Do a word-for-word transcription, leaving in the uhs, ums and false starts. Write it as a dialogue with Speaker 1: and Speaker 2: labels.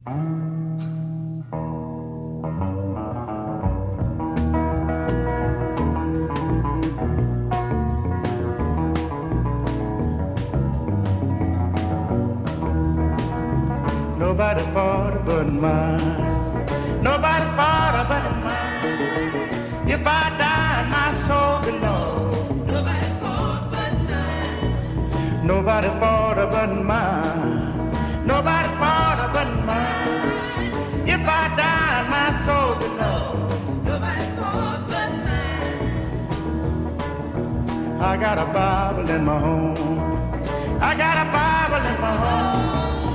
Speaker 1: Nobody's fault but mine. Nobody's fault but mine. If I die, my soul belongs. Nobody's fault but mine. Nobody's fault but mine. Nobody's fault but mine. If I die, my soul belongs. Nobody's fault but mine. I got a Bible in my home. I got a Bible in my home.